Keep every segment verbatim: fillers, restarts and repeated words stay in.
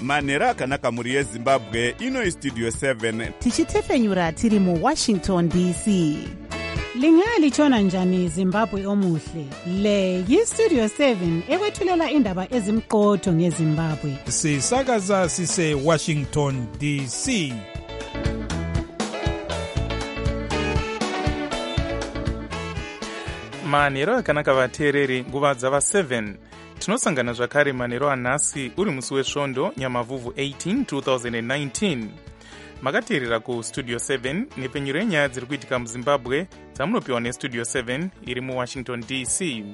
manhero akanaka mhuri yezimbabwe. ino istudio seven tichitefenyura tiri muwashington D C. Lingalitshona njani Zimbabwe omuhle? Le yistudio seven ekwethulela indaba ezimqotho ngeZimbabwe. Sisakaza sise Washington D C. manhero akanaka vateereri, nguva dzava seven. Tinosangana zvakare manhero anhasi uri musi wesvondo nyamavhuvhu eighteen twenty nineteen. Makateerera kustudio seven nepenyuro yenyaya dziri kuitika muzimbabwe dzamunopiwa nestudio seven iri muwashington D C.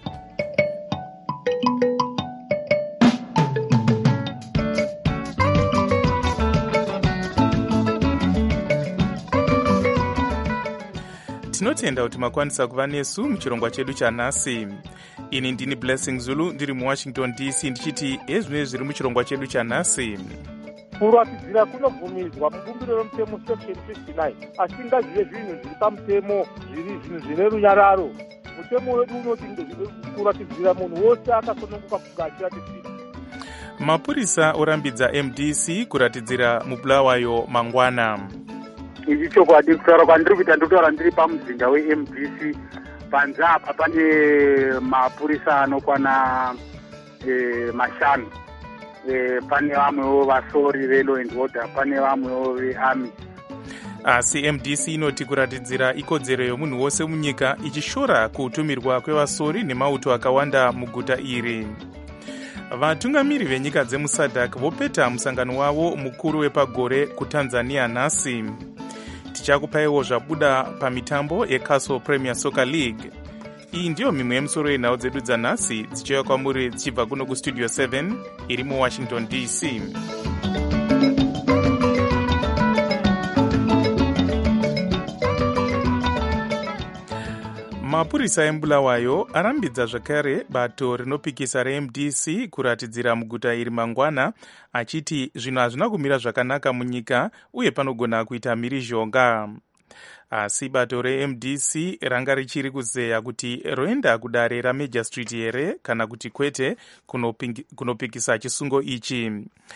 Tinotenda kuti makwanisa kuva nesu muchirongwa chedu chanhasi. Ini ndini Blessing Zulu ndiri muwashington D C ndichiti ezvinenge zviri muchirongwa chedu chanhasi. Kuratidzira kunobvumidzwa mubumbiro romutemo section fifty-nine, asi ngazvive zvinhu zviri pamutemo zviri zvinhu zvine runyararo. Mutemo wedu unoti kuratidzira munhu wose akasununguka kunge achiratidzira. Mapurisa orambidza M D C kuratidzira mubulawayo mangwana. Ichi chokwadi kutaura kwandiri kuita ndotaura ndiri pamuzinda we-M D C. Panze apa pane mapurisa anokwana eh, mashanu. Eh, pane vamwewo vasori ve-law and order, pane vamwewo ve-army. Asi M D C inoti kuratidzira ikodzero yomunhu wose munyika, ichishora kutumirwa kwevasori nemauto akawanda muguta iri. Vatungamiri venyika dzemusadhak vopeta musangano wavo mukuru wepagore kuTanzania nhasi. Tichakupaiwo zvabuda pamitambo yeCastle Premier Soccer League. Iyi ndiyo mimwe yemusoro yenhau dzedu dzanhasi dzichiuya kwamuri dzichibva kuno kustudio seven iri muwashington D C. Mapurisa embulawayo arambidza zvakare bato rinopikisa re-M D C kuratidzira muguta iri mangwana, achiti zvinhu hazvina kumira zvakanaka munyika uye panogona kuita mhirizhonga. Asi bato re-M D C ranga richiri kuzeya kuti roenda kudare raMajor Street here kana kuti kwete kunopikisa chisungo ichi.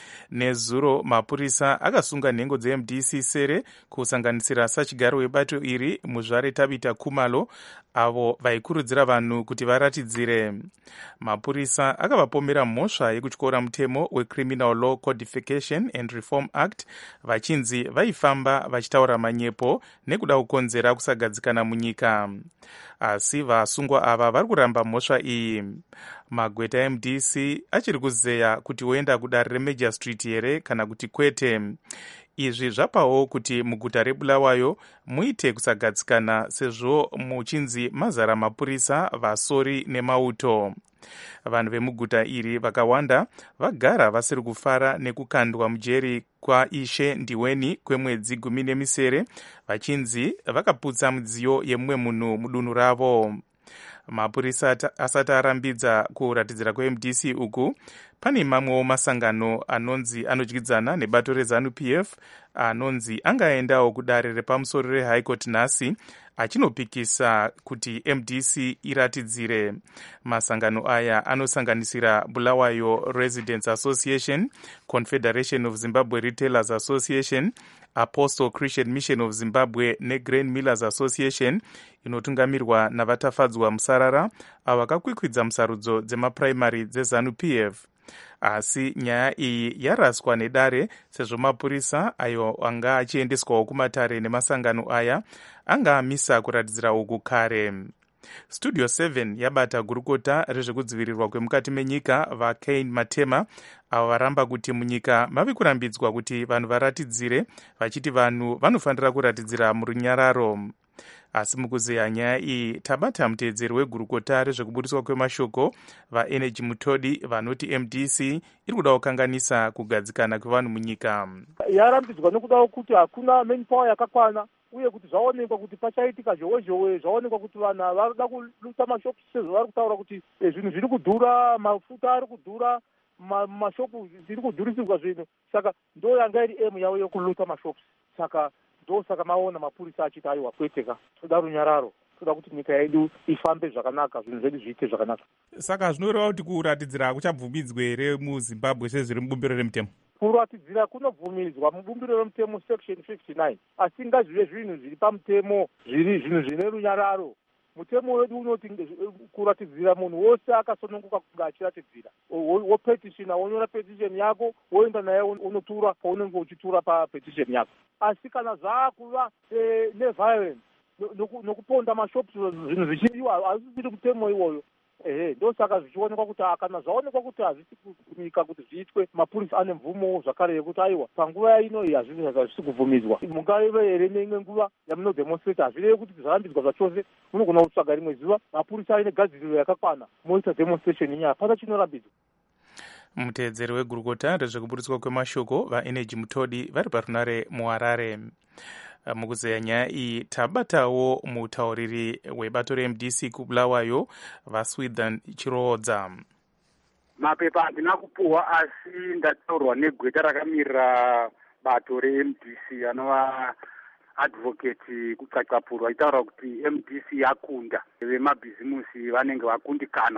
Nezuro mapurisa akasunga nhengo dze-M D C sere kusanganisira sachigaro webato iri muzvare Tabita Khumalo, avo vaikurudzira vanhu kuti varatidzire. Mapurisa akavapomera mhosva yekutyora mutemo weCriminal Law Codification and Reform Act, vachinzi vaifamba vachitaura manyepo nekuda kukonzera kusagadzikana munyika. Asi vasungwa ava vari kuramba mhosva iyi. Magweta M D C achiri kuzeya kuti oenda kudare reMajor Street here kana kuti kwete. Izvi zvapawo kuti muguta reBulawayo muite kusagadzikana sezvo muchinzi mazara mapurisa, vasori nemauto. Vanhu vemuguta iri vakawanda vagara vasiri kufara nekukandwa mujeri kwaIshe Ndiweni kwemwedzi gumi nemisere, vachinzi vakaputsa midziyo yemumwe munhu mudunhu ravo. Mapurisa asati arambidza kuratidzira kwe-M D C uku, pane mamwewo masangano anonzi anodyidzana nebato reZANU P F anonzi angaendawo kudare repamusoro reHigh Court nhasi achinopikisa kuti M D C iratidzire. Masangano aya anosanganisira Bulawayo Residents Association, Confederation of Zimbabwe Retailers Association, Apostle Christian Mission of Zimbabwe neGrain Millers Association inotungamirwa navatafadzwa musarara avo vakakwikwidza musarudzo dzemapuraimari dzeZANU P F. Asi nyaya iyi yaraswa nedare sezvo mapurisa ayo anga achiendeswawo kumatare nemasangano aya anga amisa kuratidzira uku kare. Studio seven yabata gurukota rezvekudzivirirwa kwemukati menyika vaCain Matema, avo varamba kuti munyika mave kurambidzwa kuti vanhu varatidzire, vachiti vanhu vanofanira kuratidzira murunyararo. Asi mukuzeya nyaya iyi tabata muteedzeri wegurukota rezvekubudiswa kwemashoko vaEnergy Mutodi vanoti M D C iri kuda kukanganisa kugadzikana kwevanhu munyika. Yarambidzwa nekuda kuti hakuna manpower yakakwana, uye kuti zvaonekwa kuti pachaitika zhowe zhowe, zvaonekwa kuti vanhu varikuda kuluta mashopu sezvo vari kutaura kuti zvinhu zviri kudhura, mafuta ari kudhura, mashopu zviri kudhurisirwa zvinhu. Saka ndo yanga iri emu yavo yokuluta mashopu. Saka ndo saka maona mapurisa achiti aiwa kweteka, toda runyararo, toda kuti nyika yedu ifambe zvakanaka, zvinhu zvedu zviite zvakanaka. Saka zvinoreva kuti kuratidzira kuchabvumidzwe here muZimbabwe sezviri mubumbiro remutemo? kuratidzira kunobvumidzwa mubumbiro remutemo section fifty-nine, asi ngazvive zvinhu zviri pamutemo, zviri zvinhu zvine runyararo. Mutemo wedu unoti kuratidzira munhu wose akasununguka kunge achiratidzira, wopetitiona, wonyora petition yako, woenda naye unotura paunenge uchitura papetition yako. Asi kana zvaakuva neviolence nokuponda mashops, zvinhu zvichidiwa, hazvisiri mutemo iwoyo. Ehe, ndosaka zvichionekwa kuti kana zvaonekwa kuti hazvisi kuvhumika kuti zviitwe, mapurisa ane mvumo zvakare yekuti aiwa panguva ino iyi hazvisi kubvumidzwa. Mungaive here neimwe nguva yamunodemonstrate, hazvirevi kuti zvarambidzwa zvachose, munogona kutsvaga rimwe zuva mapurisa aine gadziriro yakakwana moita demonstration inyaya pana chinorambidzwa. Muteedzeri wegurukota rezvekuburitswa kwemashoko vaenergy Mutodi vari parunare muHarare. Mukuzeya nyaya iyi tabatawo mutauriri webato re-M D C kuBulawayo vaSwithan Chirodza. Mapepa handina kupuhwa, asi ndataurwa negweta rakamirira bato re-M D C anova advocate kutsvatsvapurwa, itaura kuti M D C yakunda, vemabhizimusi vanenge vakundikana.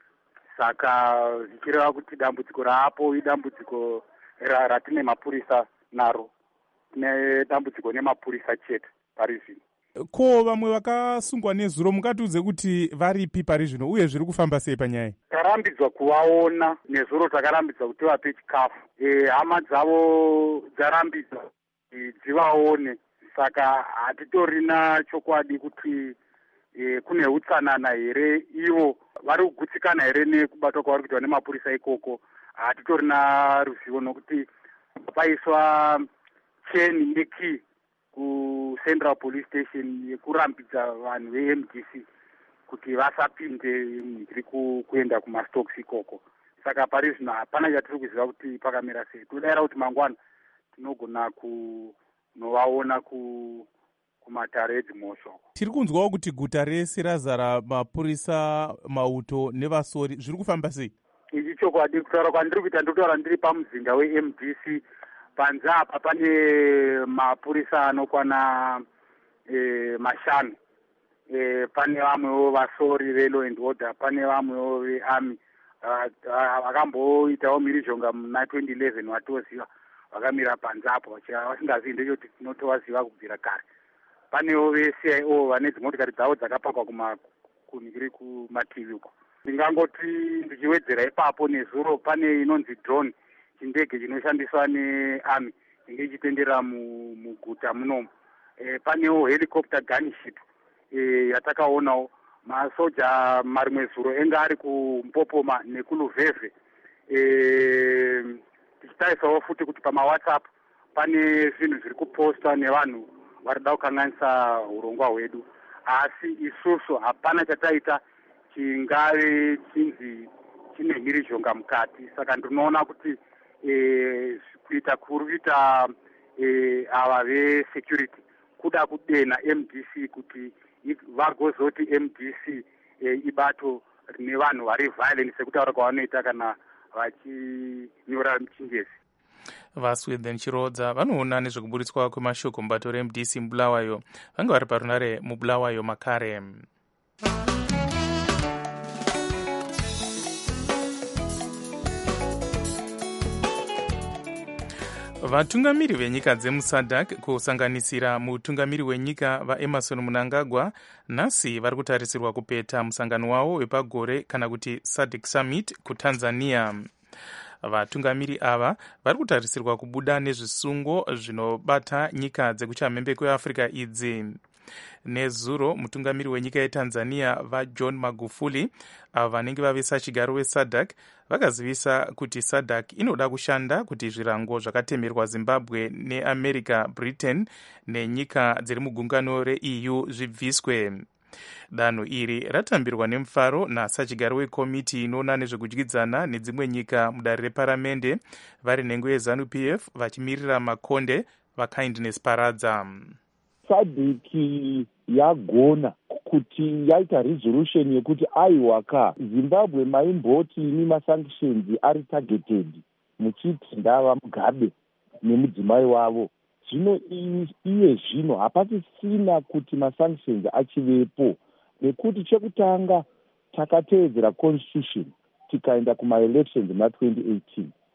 Saka zvichireva kuti dambudziko raapo idambudziko ratine mapurisa naro, nedambudziko nemapurisa chete pari zvino. Ko vamwe vakasungwa nezuro mungatiudze kuti varipi pari zvino uye zviri kufamba sei panyaya? Tarambidzwa kuvaona, nezuro takarambidzwa kuti vape chikafu. E, hama dzavo dzarambidzwa e, dzivaone. Saka hatitorina chokwadi kuti e, kune utsanana here, ivo vari kugutsikana here nekubatwa kwavari kuitwa nemapurisa ikoko. Hatitorina ruzivo nokuti paiswa cheni neki ku Central Police Station yekurambidza vanhu ve-M D C kuti vasapinde mhiri kuenda kumastocks ikoko. Saka pari zvino hapana chatiri kuziva kuti pakamira sei. Todayira kuti mangwana tinogona kunovaona ku kumatare edzimosho. Tiri kunzwawo kuti guta rese razara mapurisa, mauto nevasori, zviri kufamba sei? Ichi chokwadi, kutaura kwandiri kuita ndotaura ndiri pamuzinda we-M D C. Panze apa pane mapurisa anokwana e, mashanu. E, pane vamwewo vasori ve-law and order, pane vamwewo ve-army vakamboitawo mhirizhonga muna twenty eleven watoziva, vakamira panze apo vasingazivi ndechoti tinotovaziva kubvira kare. Panewo ve-C I O vane dzimotokari dzavo dzakapakwa kunhiri kumativi uko. Ndingangoti ndichiwedzera ipapo nezuro pane inonzi drone, chindege chinoshandiswa nearmy inge ichitenderera muguta munomu. E, panewo helicopter gunship e, yatakaonawo. Masoja marimwe zuro enga ari kuMpopoma nekuluvhevhe. E, tichitarisawo futi kuti pamawhatsapp pane zvinhu zviri kupostwa nevanhu varida kukanganisa urongwa hwedu, asi isusu hapana chataita chingave chinzi chine mhirizhonga mukati. Saka ndinoona kuti e, kuita kuri kuita e, ava vesecurity kuda kudena M D C kuti vagozoti M D C e, ibato rine vanhu vari violent sekutaura kwavanoita kana vachinyora muchingezi. VaSwithan Chirodza vanoona nezvekuburitswa kwemashoko mubato re-M D C muBulawayo vange vari parunare muBulawayo makare. Vatungamiri venyika dzemuSADC kusanganisira mutungamiri wenyika vaEmerson Mnangagwa nhasi vari kutarisirwa kupeta musangano wavo wepagore kana kuti SADC Summit kuTanzania. Vatungamiri ava vari kutarisirwa kubuda nezvisungo zvinobata nyika dzekuchamhembe kweAfrica idzi. Nezuro mutungamiri wenyika yeTanzania vaJohn Magufuli ava vanenge vavisa chigaro weSADC vakazivisa kuti SADC inoda kushanda kuti zvirango zvakatemerwa Zimbabwe neAmerica, Britain nenyika dziri mugungano re-E U zvibviswe. Danho iri ratambirwa nemufaro nasachigaro wekomiti inoona nezvekudyidzana nedzimwe nyika mudare reparamende vari nhengo yeZANU P F vachimirira makonde vaKindness Paradza. SADC yagona kuti yaita resolution yekuti aiwaka Zimbabwe maimboti ini masanctions ari targeted muchiti ndava Mugabe nemudzimai wavo. Zvino iye zvino hapasisina kuti masanctions achivepo nekuti chekutanga takateedzera constitution tikaenda kumaelections ma twenty eighteen.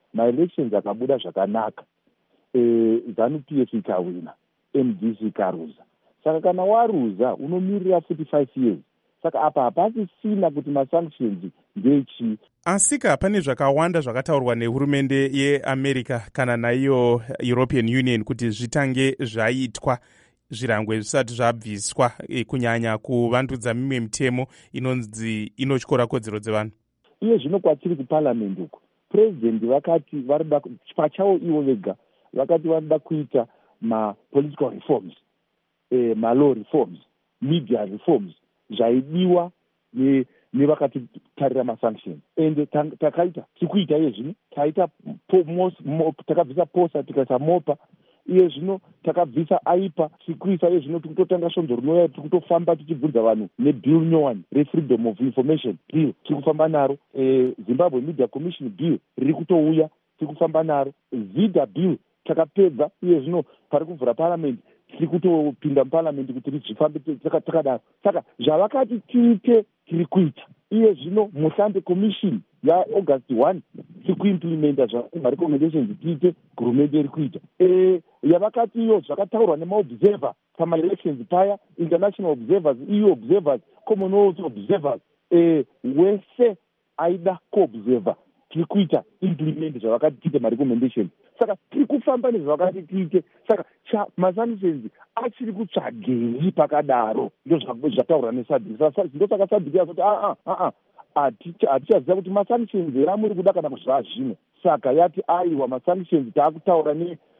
maelections akabuda zvakanaka, e, ZANU-P F ikawina, M D C ikaruza. Saka kana waruza unomirira forty-five years. Saka apa hapasisina kuti masanctions ndechi. Asika pane zvakawanda zvakataurwa nehurumende yeAmerica kana naiyo European Union kuti zvitange zvaitwa zvirangwe zvisati zvabviswa, e, kunyanya kuvandudza mimwe mitemo inonzi inotyora kodzero dzevanhu. Iye zvino kwatiri kuparliament uko, president vakati varida pachavo ivo vega vakati varida kuita ma-political reforms, eh, ma-law reforms, media reforms, zvaidiwa ne nevakati tarira masanctions. Ende takaita tikuita iye zvino taita takabvisa posa tikaisa mopa, iye zvino takabvisa aipa tikuisa iye zvino tikutotanga shonzo rinouya tikutofamba tichibvunza vanhu nebill nyowani refreedom of information bill tikufamba naro, e, Zimbabwe Media Commission bill riri kutouya tikufamba naro, Zida bill takapedza, iye zvino pari kuvhura parliament tiri kutopinda muparliament kuti rizvifambe takadaro. Saka zvavakati tiite tiri kuita. Iye zvino Muhlambe commission yaAugust one tiri kuimplementa zvarekommendations tiite hurumende iri kuita. E, yavakati iyo zvakataurwa nemaobserver pamaelections paya, international observers, E U observers, Commonwealth observers, e, wese aida kuobserver tiri kuita implement zvavakati tiite marekommendations. Saka tiri kufamba nezvavakati tiite. Saka masanctions achiri kutsvagei pakadaro, ndo zvataurwa nesadhiki. Ndo saka sadhiki yazoti a a a hatichaziva kuti masanctions ramuri kuda kana zvazvino. Saka yati aiwa masanctions taakutaura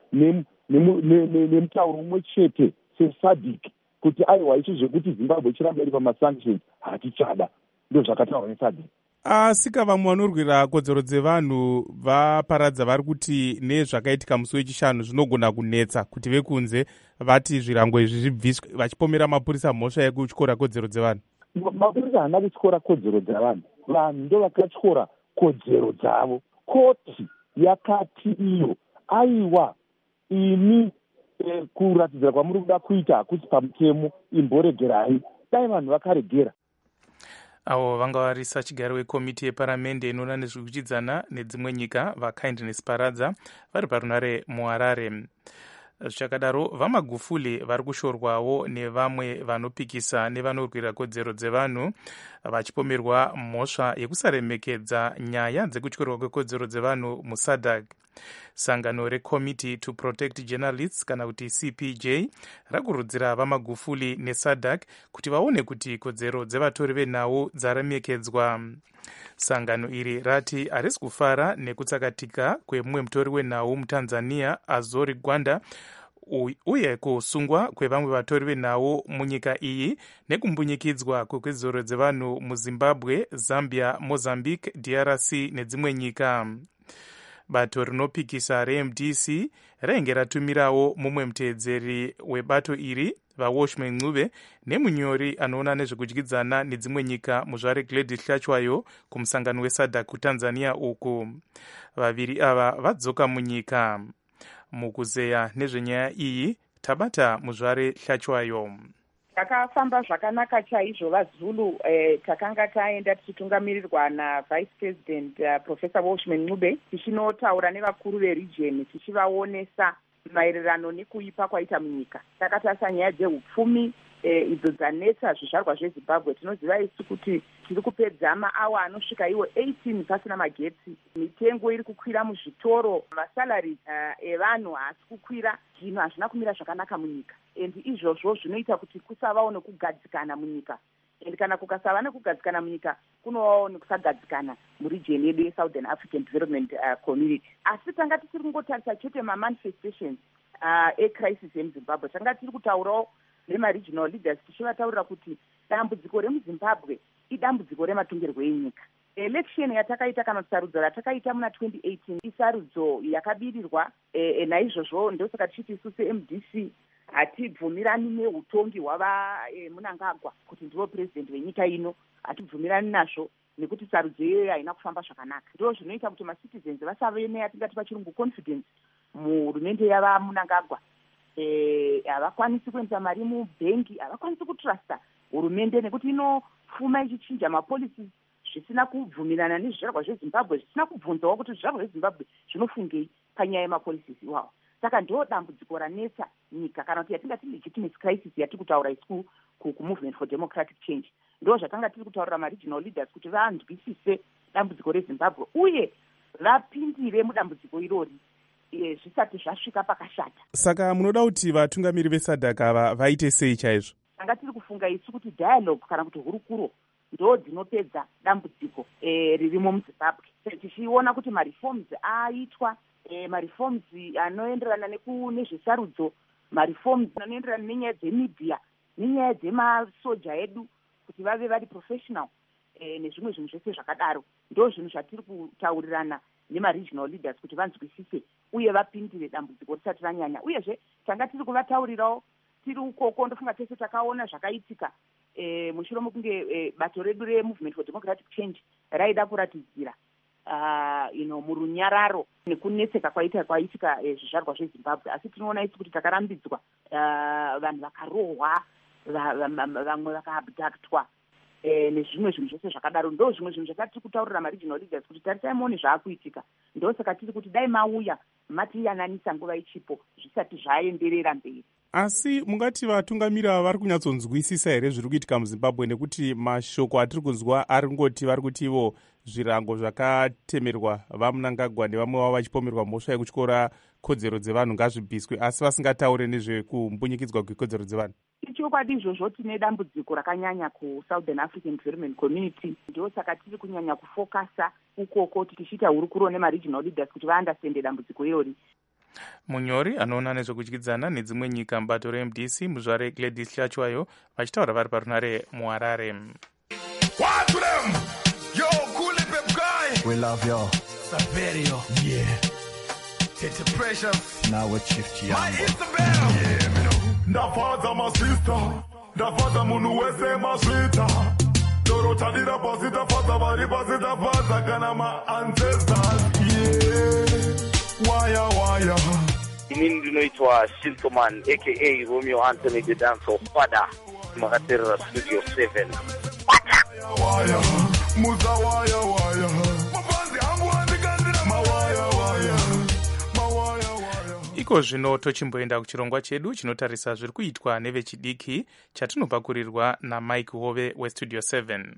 nemutauro umwe chete sesadhiki kuti aiwa ichi zvekuti Zimbabwe ichiramba iri pamasanctions hatichada. Ndo zvakataurwa nesadhiki. Asika vamwe vanorwira kodzero dzevanhu vaparadza vari kuti nezvakaitika musi wechishanu zvinogona kunetsa kuti vekunze vati zvirango izvi zvibviswe, vachipomera mapurisa mhosva yekutyora kodzero dzevanhu. Mapurisa haana kutyora kodzero dzevanhu, vanhu ndo vakatyora kodzero dzavo. Koti yakati iyo aiwa ini e, kuratidzira kwamuri kuda kuita hakusi pamutemo, imboregerai. Dai vanhu vakaregera. Avo vanga vari sachigari wekomiti yeparamende inoona nezvekuchidzana nedzimwe nyika vaKindness Paradza vari parunare muHarare. Zvichakadaro, vaMagufuli vari kushorwawo nevamwe vanopikisa nevanorwira kodzero dzevanhu vachipomerwa mhosva yekusaremekedza nyaya dzekutyorwa kwekodzero dzevanhu muSADC. Sangano reCommittee to Protect Journalists kana kuti C P J rakurudzira vaMagufuli neSADC kuti vaone kuti kodzero dzevatori venhau dzaremekedzwa. Sangano iri rati harisi kufara nekutsakatika kwemumwe mutori wenhau muTanzania Azori Gwanda uye kusungwa kwevamwe vatori venhau munyika iyi nekumbunyikidzwa kwekodzero dzevanhu muZimbabwe, Zambia, Mozambique, D R C nedzimwe nyika. Bato rinopikisa reM D C rainge ratumirawo mumwe muteedzeri webato iri vaWatchman Ncube nemunyori anoona nezvekudyidzana nedzimwe nyika muzvare Gladys Hlachwayo kumusangano weSADC kuTanzania uku. Vaviri ava vadzoka munyika. Mukuzeya nezvenyaya iyi tabata muzvare Hlachwayo. Takafamba zvakanaka chaizvo vaZulu, eh, takanga taenda tichitungamirirwa naVice President uh, Professor Watchman Ncube tichinotaura nevakuru veregion tichivaonesa maererano nekuipa kwaita munyika. Takatarisa nyaya dzehupfumi eh, idzo dzanetsa zvizvarwa zveZimbabwe. Tinoziva isu kuti tiri kupedza maawa anosvika iwo eighteen pasina magetsi, mitengo iri kukwira muzvitoro, masalari uh, evanhu haasi kukwira. Zvinhu hazvina kumira zvakanaka munyika, endi izvozvo zvinoita kuti kusavawo nekugadzikana munyika. Endi kana kukasava nekugadzikana munyika kunovawo nekusagadzikana muregion yedu yeSouthern African Development uh, Community. Asi tanga tisiri kungotarisa chete mamanifestations uh, ecrisis yemuZimbabwe, tanga tiri kutaurawo nemaregional leaders tichivataurira kuti dambudziko remuZimbabwe idambudziko rematongerwo enyika. Election yatakaita kana sarudzo ratakaita muna twenty eighteen isarudzo yakabirirwa, e, naizvozvo ndosaka tichiti isu seM D C hatibvumirani neutongi hwava e, Mnangagwa kuti ndivo president wenyika ino. Hatibvumirani nazvo nekuti sarudzo iyoyo haina kufamba zvakanaka. Ndo zvinoita kuti macitizens vasave neyatingati pachirungu confidence muhurumende yava Mnangagwa. E, havakwanisi kuendesa mari mubhengi, havakwanisi kutrusta hurumende nekuti inofuma ichichinja mapolicies zvisina kubvumirana nezvizvarwa zvezimbabwe, zvisina kubvunzawo kuti zvizvarwa zvezimbabwe zvinofungei panyaya yemapolicies iwawo. Saka ndo dambudziko ranetsa nyika, kana kuti yatingati legitimacy crisis yatiri kutaura isu kumovement for democratic change. Ndo zvatanga tiri kutaurira maregional leaders kuti vanzwisise dambudziko rezimbabwe uye vapindire mudambudziko irori zvisati zvasvika pakashata. Saka munoda kuti vatungamiri vesadhaka ava vaite sei chaizvo? Tanga tiri kufunga isu kuti dialogue kana kuti hurukuro ndo dzinopedza dambudziko e, ririmo muzimbabwe. Tichiona kuti mareforms aitwa, e, mareforms anoenderana nezvesarudzo, mareforms anoenderana nenyaya dzemedia, nenyaya dzemasoja edu kuti vave vari professional, e, nezvimwe zvinhu zvese zvakadaro. Ndo zvinhu zvatiri kutaurirana nemaregional leaders kuti vanzwisise uye vapindire dambudziko risati ranyanya. Uyezve tanga tiri kuvataurirawo tiri ukoko, ndofunga tese takaona zvakaitika e, mushure mekunge e, bato redu removement for democratic change raida kuratidzira uh, you know, murunyararo nekunetseka kwaita kwaitika e, zvizvarwa zvezimbabwe. Asi tinoona isi kuti takarambidzwa, uh, vanhu vakarohwa, vamwe vakaabductwa e, nezvimwe zvinhu zvese zvakadaro. Ndo zvimwe zvinhu zvakati tiri kutaurira maregional leaders kuti tarisai muone zvaakuitika. Ndo saka tiri kuti dai mauya matiyananisa nguva ichipo zvisati zvaenderera mberi. Asi mungati vatungamiri ava vari kunyatsonzwisisa here zviri kuitika muzimbabwe? Nekuti mashoko atiri kunzwa ari ngoti vari kuti ivo zvirango zvakatemerwa vaMnangagwa nevamwe vavo vachipomerwa mhosva yekutyora kodzero dzevanhu ngazvibviswe, asi vasingataure nezvekumbunyikidzwa kwekodzero dzevanhu. Ichokwadi izvozvo tine dambudziko rakanyanya kuSouthern African Development Community. Ndo saka tiri kunyanya kufokasa ukoko tichiita hurukuro nemaregional leaders kuti vaandastende dambudziko irori. Munyori anoona nezvekudyidzana nedzimwe nyika mubato reM D C muzvare Gladys Hlachwayo vachitaura vari parunare muHarare. We love y'all. Saverio. Yeah. It's a pressure. Now we're Chief Chiambo. My Isabel. Yeah, me know. Ndafaza my sister. Ndafaza munu wese maswita. Dorota dira pasita faza bari pasita faza kana my ancestors. Yeah. Waya waya. Inini ndinoitwa Shintoman aka Romeo Anthony the Dancer Father. Makatera Studio seven. Waya waya. Muza waya waya. Iko zvino tochimboenda kuchirongwa chedu chinotarisa zviri kuitwa nevechidiki chatinopakurirwa naMike Hove weStudio seven.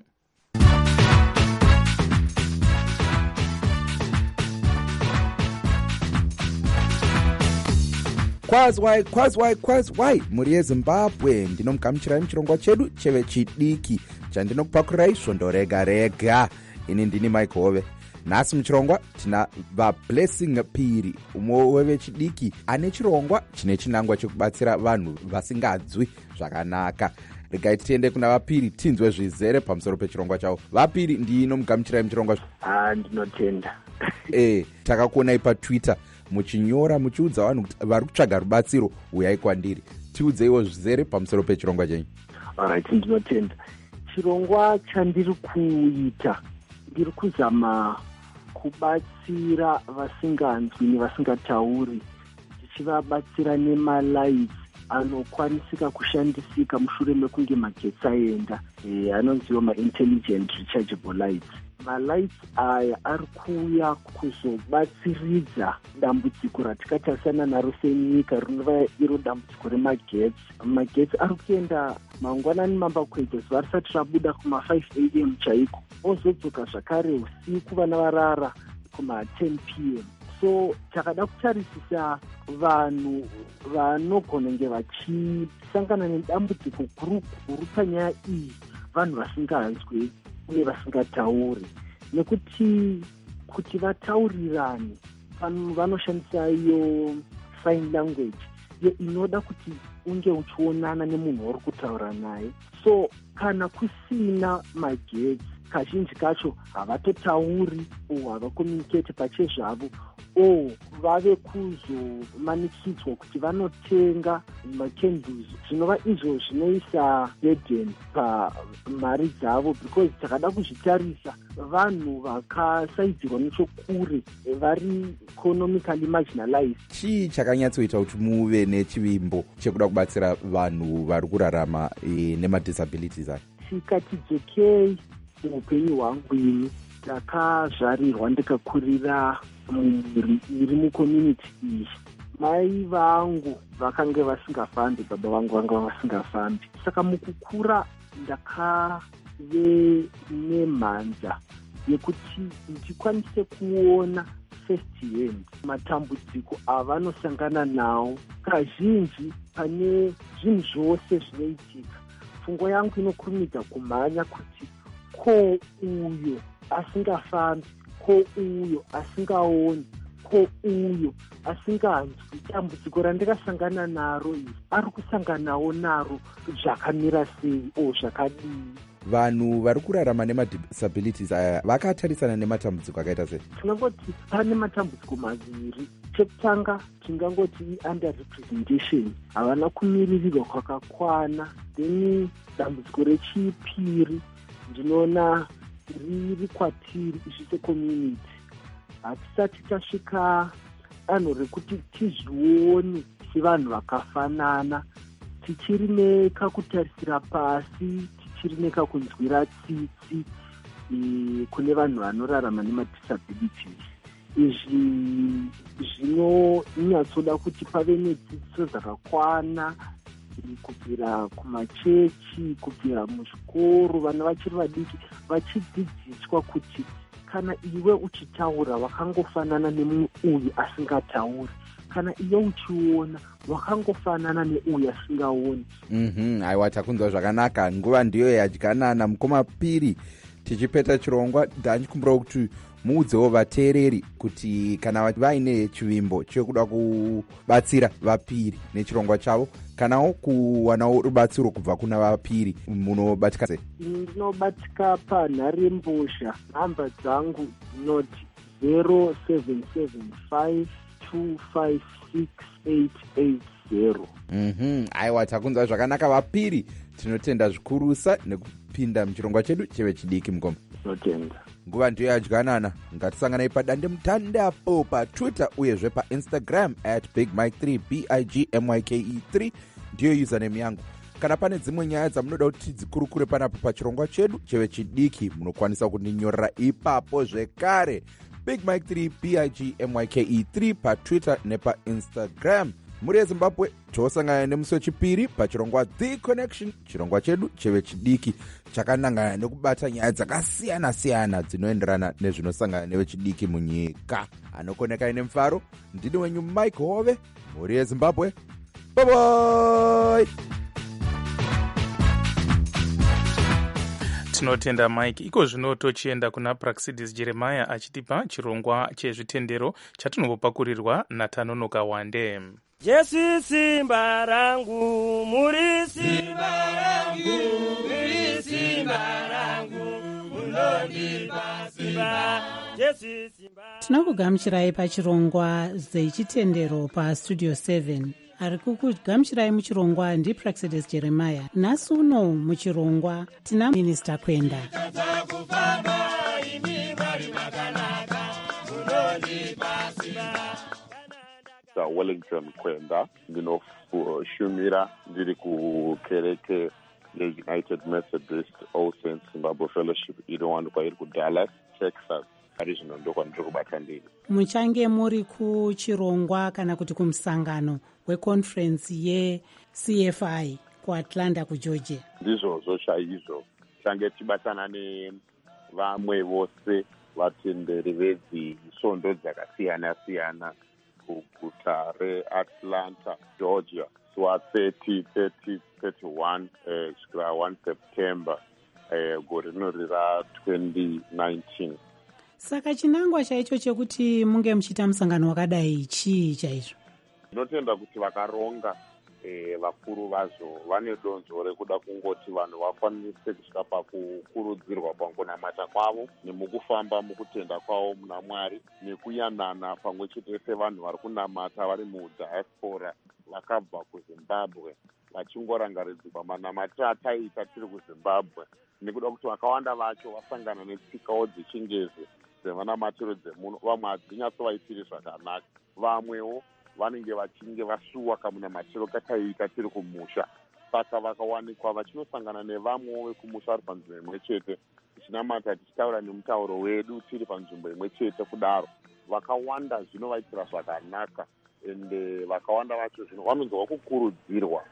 Kwazwai kwazwai kwazwai muri yeZimbabwe, ndinomugamuchirai muchirongwa chedu chevechidiki chandinokupakurirai svondo rega rega. Ini ndini Mike Hove. Nhasi muchirongwa tina vaBlessing Piri, umwe wevechidiki ane chirongwa chine chinangwa chekubatsira vanhu vasingadzwi zvakanaka. Regai tiende kuna vaPiri tinzwe zvizere pamusoro pechirongwa chavo. VaPiri, ndinomugamuchirai muchirongwa. Ah, ndinotenda. Eh, takakuonai paTwitter muchinyora muchiudza vanhu kuti vari kutsvaga rubatsiro, uyai kwandiri. Tiudzeiwo zvizere pamusoro pechirongwa chenyu. Alright, ndinotenda. Chirongwa chandiri kuita ndiri kuzama kubatsira vasinganzwi nevasingatauri, tichivabatsira nemalights anokwanisika kushandisika mushure mekunge magetsi aenda, e, anonziwa ma-intelligent rechargeable lights. Malights aya ari kuuya kuzobatsiridza dambudziko ratikatarisana naro senyika rinova iro dambudziko remagetsi. Magetsi ari kuenda mangwanani mambakwedza zuva risati rabuda kuma-five a m chaiko, ozodzoka zvakare usiku vana varara kuma-ten p m. So takada kutarisisa vanhu vanogona kunge vachisangana nedambudziko guru guru panyaya iyi, vanhu vasinganzwi uye vasingatauri, nekuti kuti vataurirane vanhu vanoshandisa iyo sign language iyo inoda kuti unge uchionana nemunhu uri kutaura naye. So kana kusina magetsi, kazhinji kacho havatotauri o havakomunicate pachezvavo, o vave kuzomanikidzwa kuti vanotenga macandles, zvinova izvo zvinoisa burden pamari dzavo, because takada kuzvitarisa vanhu vakasaidzirwa nechokure vari economically marginalized. Chii chakanyatsoita kuti muve nechivimbo chekuda kubatsira vanhu vari kurarama e, nemadisabilities aya? Tikati dzokei muupenyu hwangu ini ndakazvarirwa ndikakurira mumhuri iri mucommunity iyi. Mai vangu vakanga vasingafambi, baba vangu vanga vasingafambi. Saka mukukura ndakave nemhanza yekuti ndikwanise kuona first hand matambudziko avanosangana nawo. Kazhinji pane zvinhu zvose zvinoitika, pfungwa yangu inokurumidza kumhanya kuti ko uyo asingafambi, ko uyo asingaoni, ko uyo asinganzwi dambudziko randikasangana naro iri ari kusanganawo naro zvakamira sei o zvakadii. Vanhu vari kurarama nemadisabilities aya vakatarisana nematambudziko akaita sei? Tinangoti pane matambudziko maviri. Chekutanga tingangoti i-under representation, havana kumiririrwa kwakakwana. Then dambudziko rechipiri ndinoona riri kwatiri isu secommunity, hatisati tasvika danho rekuti tizvione sevanhu vakafanana, tichiri nekakutarisira pasi, tichiri nekakunzwira tsitsi e, kune vanhu vanorarama nemadisabilities. Izvi zvinonyatsoda kuti pave nedzidziso dzakakwana kubvira kumachechi, kubvira muzvikoro, vana vachiri vadiki vachidzidziswa kuti kana iwe uchitaura wakangofanana nemumwe uyu asingatauri, kana iwe uchiona wakangofanana neuyu asingaoni. Mhm, aiwa, takunzwa zvakanaka. Nguva ndiyo yadyanana. Mukoma Piri, tichipeta chirongwa ndanchikumbira kuti muudzewo vateereri kuti kana vaine chivimbo chekuda kubatsira vapiri nechirongwa chavo, kanawo kuwanawo rubatsiro kubva kuna vapiri, munobatika sei? Ndinobatika panharembozha. Nhamba dzangu dzinoti zero seven seven five two five six eight eight zero. Mhm, aiwa, takunzwa zvakanaka vapiri. Tinotenda zvikurusa nekupinda muchirongwa chedu cheve chidiki. Mukoma, tinotenda. Nguva ndiyo yadyanana. Ngatisanganai padande mutandapo patwitter uyezve painstagram at big mike three, b i g m y k e three ndiyo username yangu. Kana pane dzimwe nyaya dzamunoda kuti dzikurukure panapo pachirongwa chedu cheve chidiki, munokwanisa kundinyorera ipapo zvekare. big mike three, b i g m y k e three patwitter nepainstagram. Muri yeZimbabwe tosangana nemusi wechipiri pachirongwa The Connection, chirongwa chedu cheve chidiki chakanangana nekubata nyaya dzakasiyana siyana dzinoenderana nezvinosangana nevechidiki munyika. Anokoneka nemufaro, ndini wenyu Mike Hove. Muri yeZimbabwe, bye bye. Tinotenda Mike. Iko zvino tochienda kuna Praxidis Jeremiah achitipa chirongwa chezvitendero chatinombopakurirwa naTanonoka Wande. Jesu simba rangu, muri simba rangu, muri simba rangu, munondipa simba, Jesu simba. Tinokugamuchirai pachirongwa zechitendero pastudio seven. Ari kukugamuchirai muchirongwa ndiPraxidis Jeremiah. Nhasi uno muchirongwa tina Minister Kwenda. Wellington Kwenda, ndinoshumira ndiri kukereke yeUnited Methodist All Saints Zimbabwe Fellowship inowanikwa iri kuDallas, Texas. Ari zvino ndokwa ndiri kubata ndiri. Muchange muri kuchirongwa kana kuti kumusangano weconference ye-C F I kuAtlanta kuGeorgia? Ndizvozvo chaizvo. Change tibatana nevamwe vose vatenderi vezisvondo dzakasiyana siyana kuguta reAtlanta, Georgia, zuva thirty, thirty, thirty-one kusvikira uh, one September uh, gore rino rira twenty nineteen. Saka chinangwa chaicho chekuti munge muchiita musangano wakadai chii chaizvo? Ndinotenda kuti vakaronga eh, vakuru vazvo vane donzvo rekuda kungoti vanhu vakwanise kusvika pakukurudzirwa pakunamata kwavo nemukufamba mukutenda kwavo muna Mwari nekuyanana pamwe chete sevanhu vari kunamata vari mudiaspora vakabva kuZimbabwe vachingorangaridzwa manamatiro ataita tiri kuZimbabwe, nekuda kuti vakawanda vacho vasangana netsikawo dzechingezi dzevanamatiro dzemuno. Vamwe hadzinyatsovaitiri zvakanaka, vamwewo vanenge vachinge vasuwa kamunamatiro kataita tiri kumusha. Saka vakawanikwa vachinosangana nevamwewo vekumusha vari panzvimbo imwe chete tichinamata tichitaura nemutauro wedu tiri panzvimbo imwe chete kudaro. Vakawanda zvino vaitira zvakanaka ende vakawanda vacho zvino vanonzwa kukurudzirwa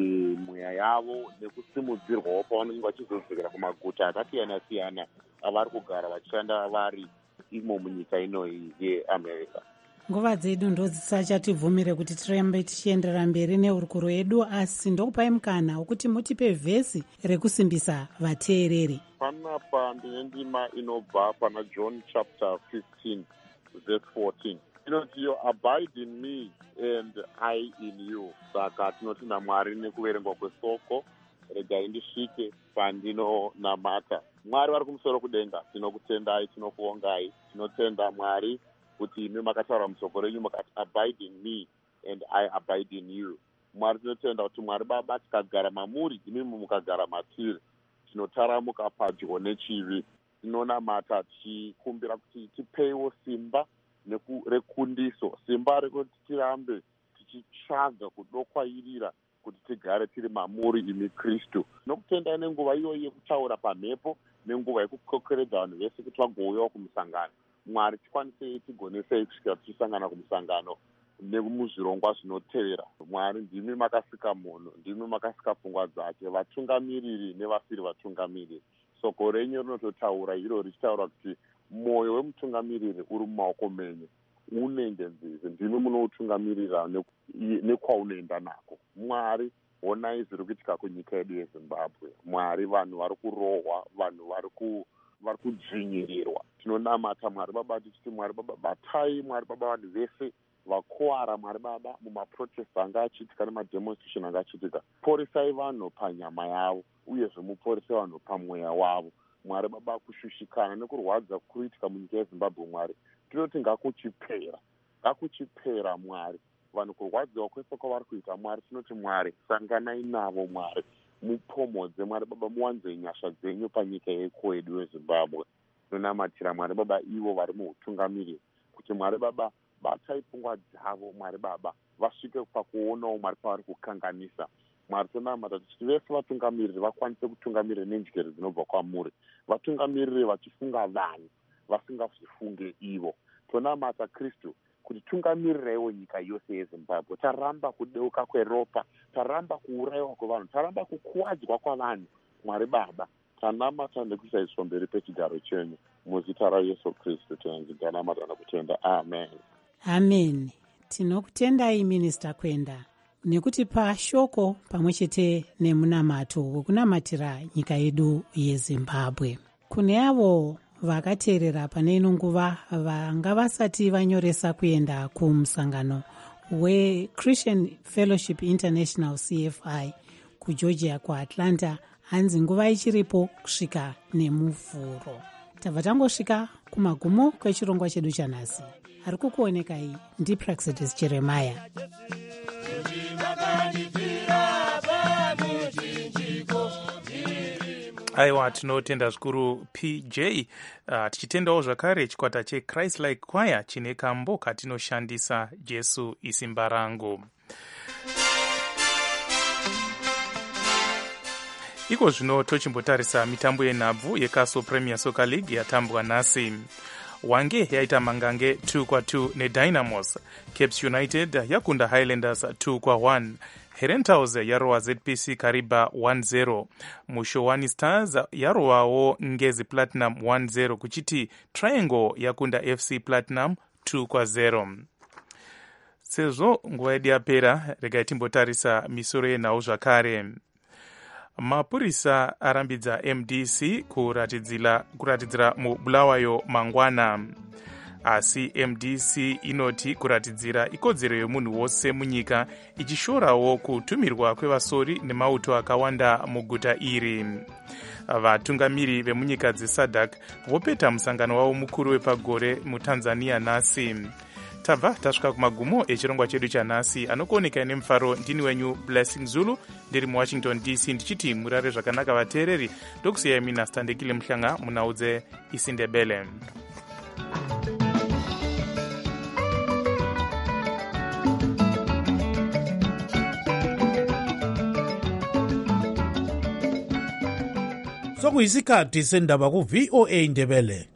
mweya yavo nekusimudzirwawo pavanenge vachizodzokera kumaguta akasiyana siyana avari kugara vachishanda vari imo munyika inoyi yeamerica. Nguva dzedu ndo dzisachativhumire kuti tirambe tichienderera mberi neurukuro yedu, asi ndokupai mukana wokuti mutipe vhesi rekusimbisa vateereri. Panapa ndine ndima inobva pana John chapter fifteen verse fourteen. Inoti yo abide in me and I in you. Saka tinoti naMwari nekuverengwa kwesoko regai ndisvike pandinonamata. Mwari vari kumusoro kudenga, tinokutendai, tinokuongai, tinotenda Mwari kuti imi makataura musoko renyu makati abide in me and I abide in you. Mwari tinotenda kuti Mwari Baba tikagara mamuri, imi mukagara matiri, tinotaramuka padyo nechivi. Tinonamata tichikumbira kuti tipeiwo simba rekundiso, simba rekuti tirambe tichitsvaga kudokwairira kuti tigare tiri mamuri imi Kristu. Nokutendai nenguva iyoyi yekutaura pamhepo nenguva yekukokeredza vanhu vese kuti vagouyawo kumusangano. Mwari tikwanisei tigonesei kusvika tichisangana kumusangano nemuzvirongwa zvinotevera. Mwari ndimi makasika munhu, ndimi makasika pfungwa dzake, vatungamiriri nevasiri vatungamiriri. Soko renyu rinototaura iro richitaura kuti mwoyo wemutungamiriri uri mumaoko menyu, unenge nzizi, ndimi munoutungamirira nekwaunoenda nako. Mwari, onai zviri kuitika kunyika yedu yeZimbabwe. Mwari, vanhu vari kurohwa, vanhu vari kudzvinyirirwa. Tinonamata Mwari Baba tichiti Mwari Baba batai, Mwari Baba vanhu vese vakuwara, Mwari Baba mumaprotest anga achiitika nemademonstration anga achiitika. Poresai vanhu panyama yavo uyezve muporesai vanhu pamweya wavo. Mwari Baba kushushikana nekurwadza kuitika munyika yeZimbabwe, Mwari tinoti ngakuchipera, ngakuchipera Mwari. Vanhu kurwadziwa kwese kwavari kuita, Mwari tinoti Mwari sanganai navo, Mwari mupomodze, Mwari Baba muwanze nyasha dzenyu panyika yedu yeZimbabwe. Tinonamatira Mwari Baba ivo vari muutungamiriri kuti Mwari Baba batai pfungwa dzavo, Mwari Baba vasvike pakuonawo Mwari pavari kukanganisa. Mwari tonamata tichiti vese vatungamiriri vakwanise kutungamirira nenjere dzinobva kwamuri, vatungamirire vachifunga vanhu vasingazvifunge ivo. Tonamata Kristu kuti tungamirirawo nyika yose yeZimbabwe. Taramba kudeuka kweropa, taramba kuurayiwa kwevanhu, taramba kukuwadzwa kwavanhu. Mwari Baba tanamata nekusaiswa mberi pechigaro chenyu muzita raYesu Kristu tanamata nekutenda. Amen. Amen. Tinokutendai Minista Kwenda nekuti pashoko pamwe chete nemunamato wekunamatira nyika yedu yeZimbabwe. Kune avo vakateerera pane ino nguva vanga vasati vanyoresa kuenda kumusangano weChristian Fellowship International C F I kuGeorgia kuAtlanta, hanzi nguva ichiripo kusvika nemuvhuro. Tabva tangosvika kumagumo kwechirongwa chedu chanhasi. Ari kukuonekai ndiPraxidis Jeremiah. Aiwa, tinotenda zvikuru P J. Uh, tichitendawo zvakare chikwata cheChrist Like Choir chine kambo katinoshandisa Jesu isimba rangu. Iko zvino tochimbotarisa mitambo yenhabvu yeCastle Premier Soccer League yatambwa nhasi. Wange yaita mangange two kwa two neDynamos. Caps United yakunda Highlanders two kwa one. Herentals yarowa Z P C Kariba one zero. Mushowani Stars yarowawo Ngezi Platinum one zero kuchiti Triangle yakunda F C Platinum two kwa zero. Sezvo nguva yedu yapera, regai timbotarisa misoro yenhau zvakare. Mapurisa arambidza M D C kuratidzira, kuratidzira mubulawayo mangwana. Asi M D C inoti kuratidzira ikodzero yemunhu wose munyika, ichishorawo kutumirwa kwevasori nemauto akawanda muguta iri. Vatungamiri vemunyika dzeSADC vopeta musangano wavo mukuru wepagore muTanzania nhasi. Tabva tasvika kumagumo echirongwa chedu chanhasi. Anokuoneka nemufaro ndini wenyu Blessing Zulu, ndiri muWashington D C ndichiti murare zvakanaka vateereri. Ndokusiyai mina Standekile Mhlanga munaudze isindebele. sokuyisikhathi sendaba ku-V O A Ndebele.